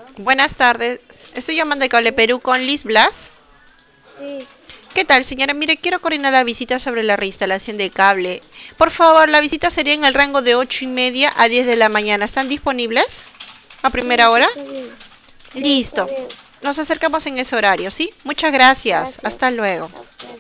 Buenas tardes. Estoy llamando de Cable Perú con Liz Blas. Sí, ¿Qué tal, señora? Mire, quiero coordinar la visita sobre la reinstalación de cable. Por favor, la visita sería en el rango de 8:30 a 10 de la mañana. ¿Están disponibles? ¿A sí, primera sí hora? está bien. Sí, está Listo. bien. Nos acercamos en ese horario, ¿sí? Muchas gracias. Gracias. Hasta luego. Ok.